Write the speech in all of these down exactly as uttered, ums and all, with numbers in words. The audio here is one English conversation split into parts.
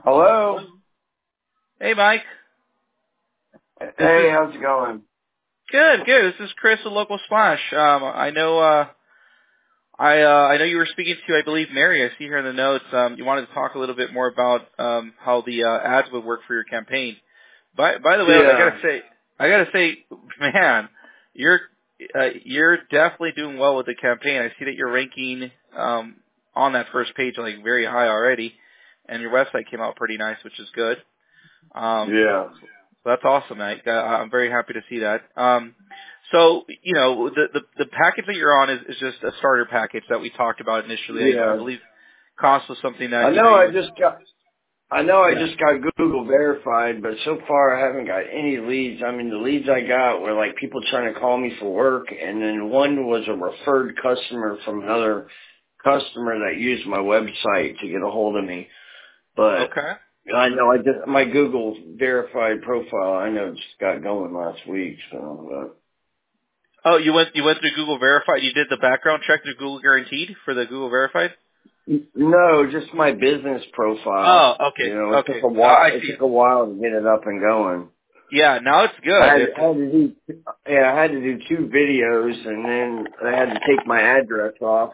Hello? Hey, Mike. Hey, This is how's it going? good. Good. This is Chris with Local Splash. Um, I know. Uh, I uh, I know you were speaking to, I believe, Mary. I see here in the notes. Um, you wanted to talk a little bit more about um, how the uh, ads would work for your campaign. By by the way, I Yeah. gotta say, I gotta say, man, you're uh, you're definitely doing well with the campaign. I see that you're ranking um, on that first page like very high already, and your website came out pretty nice, which is good. Um, Yeah. So that's awesome, Mike. Uh, I'm very happy to see that. Um, so, you know, the, the the package that you're on is, is just a starter package that we talked about initially. I, I Yeah. believe cost was something I that, you know, know I you, just got I know I yeah. just got Google verified, but so far I haven't got any leads. I mean, the leads I got were like people trying to call me for work, and then one was a referred customer from another customer that used my website to get a hold of me. But Okay. I know I just my Google verified profile. I know it just got going last week. So, Oh, you went you went through Google Verified. You did the background check through Google Guaranteed for the Google Verified? N- No, just my business profile. Oh, You okay. know, it took Okay. a Uh, while. I It see. took a while to get it up and going. Yeah, now it's I good. had, It's, I had to do, yeah, I had to do two videos, and then I had to take my address off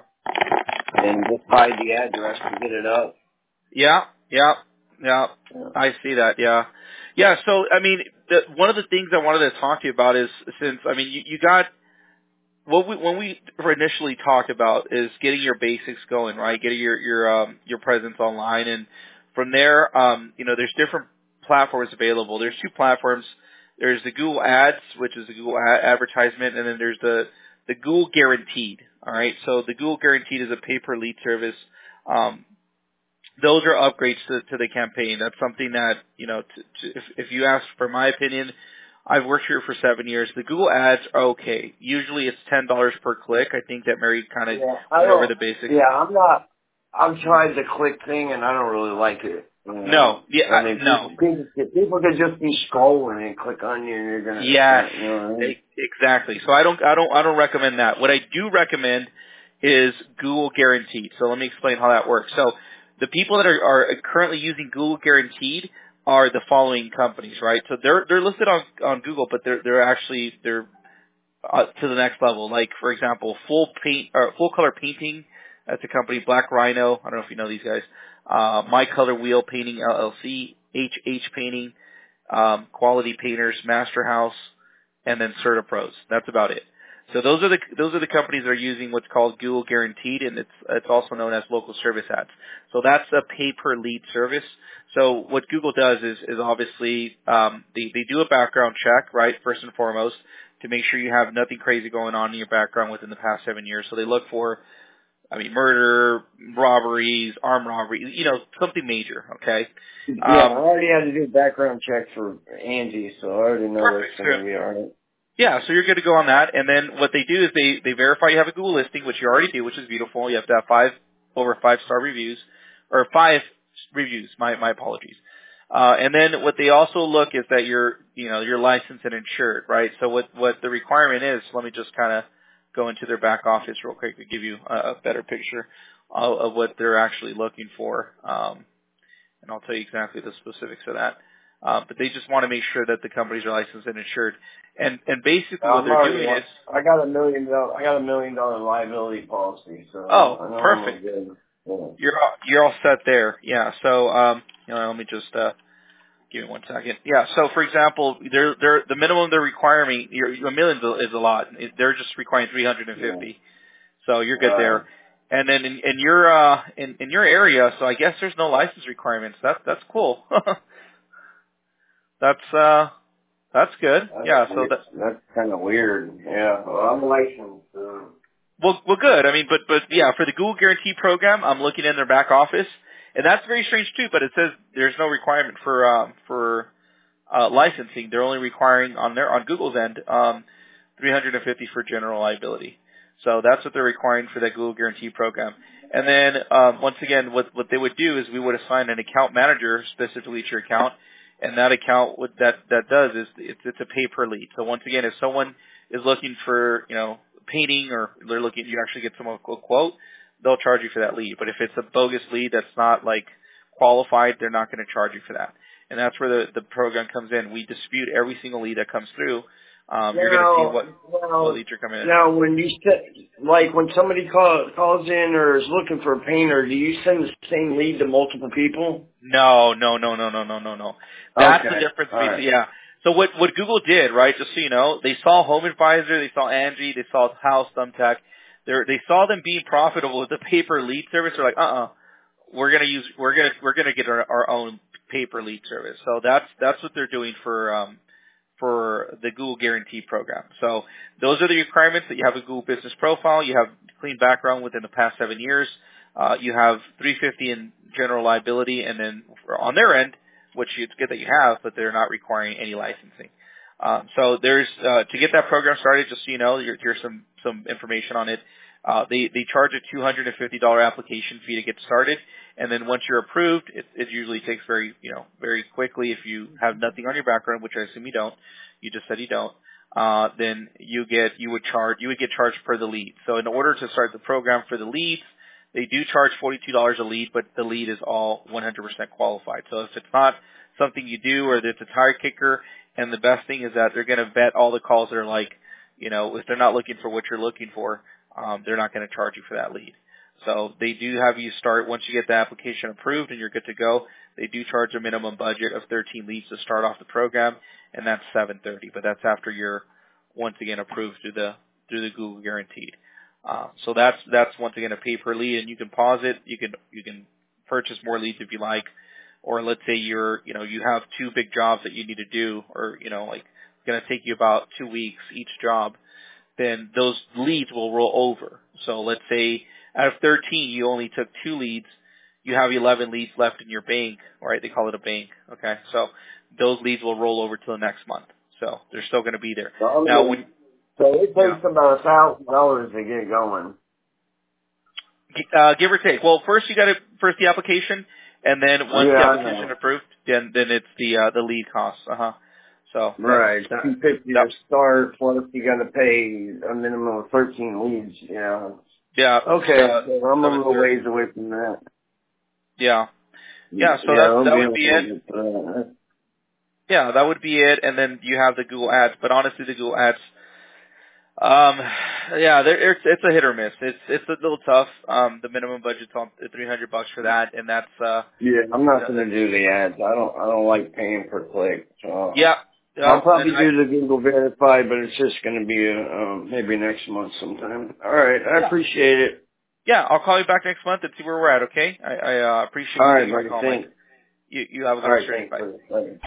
and just hide the address to get it up. yeah, yeah, yeah. Yeah. I see that. Yeah, yeah. So, I mean, the, one of the things I wanted to talk to you about is since I mean, you, you got what we when we initially talked about is getting your basics going, right? Getting your your um, your presence online, and from there, um, you know, there's different platforms available. There's two platforms. There's the Google Ads, which is the Google ad- advertisement, and then there's the the Google Guaranteed. All right, so the Google Guaranteed is a pay per lead service. Um, those are upgrades to, to the campaign. That's something that, you know, to, to, if, if you ask for my opinion, I've worked here for seven years. The Google ads are okay. Usually it's ten dollars per click. I think that Mary kind of Yeah, I went over don't. the basics. Yeah, I'm not. I've tried the click thing, and I don't really like it. You No, know, yeah, I I- mean, no. people, people, people could just be scrolling and click on you, and you're gonna, Yes, you know what I mean? e- exactly. So I don't, I don't, I don't recommend that. What I do recommend is Google Guaranteed. So let me explain how that works. So the people that are, are currently using Google Guaranteed are the following companies, right? So they're they're listed on on Google, but they're they're actually they're uh, to the next level. Like for example, full paint or full color painting. That's a company. Black Rhino. I don't know if you know these guys. Uh, My Color Wheel Painting L L C. H H Painting. Um, Quality Painters. Master House and then CertaPros. That's about it. So those are the those are the companies that are using what's called Google Guaranteed, and it's it's also known as local service ads. So that's a pay per lead service. So what Google does is is obviously um, they they do a background check, right, first and foremost, to make sure you have nothing crazy going on in your background within the past seven years. So they look for, I mean, murder, robberies, armed robbery, you know, something major. Okay. Yeah, I Um, already had to do a background check for Angie, so I already know perfect. that's So gonna be alright. Yeah, so you're good to go on that. And then what they do is they, they verify you have a Google listing, which you already do, which is beautiful. You have to have five over five star reviews, or five reviews. My my apologies. Uh, and then what they also look is that you're you know you're licensed and insured, right? So what what the requirement is? Let me just kind of go into their back office real quick to give you a, a better picture of, of what they're actually looking for. Um, and I'll tell you exactly the specifics of that. Uh, but they just want to make sure that the companies are licensed and insured. And and basically what I'm they're already doing one. is, I got a million dollar. I got a million dollar liability policy, so oh, I know I'm gonna perfect. get. Yeah. You're all, you're all set there. Yeah. So um, you know, let me just uh, give me one second. Yeah. So for example, they're they're the minimum they're requiring. Your a million is a lot. They're just requiring three hundred and Yeah. fifty. So you're good Right. there. And then in, in your uh in, in your area, so I guess there's no license requirements. That's that's cool. that's uh that's good. That's Yeah. So weird. that That's kind of weird. Yeah. Well, I'm licensed. So. well well good. I mean, but but yeah, for the Google Guarantee program, I'm looking in their back office, and that's very strange too. But it says there's no requirement for um for uh licensing. They're only requiring on their on Google's end um three hundred fifty for general liability. So that's what they're requiring for that Google Guarantee program. And then um, once again, what what they would do is we would assign an account manager specifically to your account, and that account what that that does is it's it's a pay per lead. So once again, if someone is looking for you know painting or they're looking, you actually get someone a quote, they'll charge you for that lead. But if it's a bogus lead that's not like qualified, they're not going to charge you for that. And that's where the, the program comes in. We dispute every single lead that comes through. Um, now, you're going to see what, now, what leads are coming in. Now, when you set, like when somebody call, calls in or is looking for a painter, do you send the same lead to multiple people? No, no, no, no, no, no, no, no. That's Okay. the difference. All right. Yeah. So what what Google did, right? Just so you know, they saw Home Advisor, they saw Angie, they saw House, Thumbtack. They they saw them being profitable with the paper lead service. They're like, uh, uh-uh, uh, we're gonna use, we're gonna we're gonna get our, our own paper lead service. So that's that's what they're doing for um for the Google Guarantee program. So those are the requirements: that you have a Google Business Profile, you have clean background within the past seven years, uh, you have three fifty in general liability, and then on their end, which it's good that you have, but they're not requiring any licensing. Um, so there's uh, to get that program started. Just so you know, here, here's some some information on it. Uh, they they charge a two hundred fifty dollars application fee to get started, and then once you're approved, it, it usually takes very you know very quickly. If you have nothing on your background, which I assume you don't, you just said you don't, uh, then you get you would charge you would get charged per the lead. So in order to start the program for the leads, they do charge forty-two dollars a lead, but the lead is all one hundred percent qualified. So if it's not something you do, or if it's a tire kicker, and the best thing is that they're going to vet all the calls that are like, you know, if they're not looking for what you're looking for, um, they're not going to charge you for that lead. So they do have you start, once you get the application approved and you're good to go, they do charge a minimum budget of thirteen leads to start off the program, and that's seven hundred thirty dollars, but that's after you're, once again, approved through the, through the Google Guaranteed. Uh, so that's, that's once again a pay per lead, and you can pause it. You can, you can purchase more leads if you like. Or let's say you're, you know, you have two big jobs that you need to do, or, you know, like it's going to take you about two weeks each job, then those leads will roll over. So let's say out of thirteen, you only took two leads. You have eleven leads left in your bank, right? They call it a bank. Okay. So those leads will roll over to the next month. So they're still going to be there. So, I mean, Now, when, so it takes yeah. about a thousand dollars to get going. Uh, give or take. Well, first you got to first the application, and then once Yeah, the I application know. approved, then then it's the uh, the lead costs. Uh huh. So Right. that's two fifty that, to start, plus you got to pay a minimum of thirteen leads. Yeah. yeah. Okay. Uh, So I'm a seven little thirty. ways away from that. Yeah. Yeah. So Yeah, that I'll that be would able be to it. get that. Yeah, that would be it. And then you have the Google Ads. But honestly, the Google Ads, um, yeah, they're, it's it's a hit or miss. It's it's a little tough. Um, the minimum budget's on three hundred bucks for that, and that's uh, Yeah, I'm you not know, gonna do the ads. I don't. I don't like paying per click. So yeah. Yeah, I'll and probably I, do the Google Verify, but it's just gonna be uh, um, maybe next month sometime. All right. I yeah. appreciate it. Yeah, I'll call you back next month and see where we're at, okay? I, I uh, appreciate All you right, taking my buddy. call, Mike. Thanks. You, you have a All good rest right. of your day. Thanks Bye. for the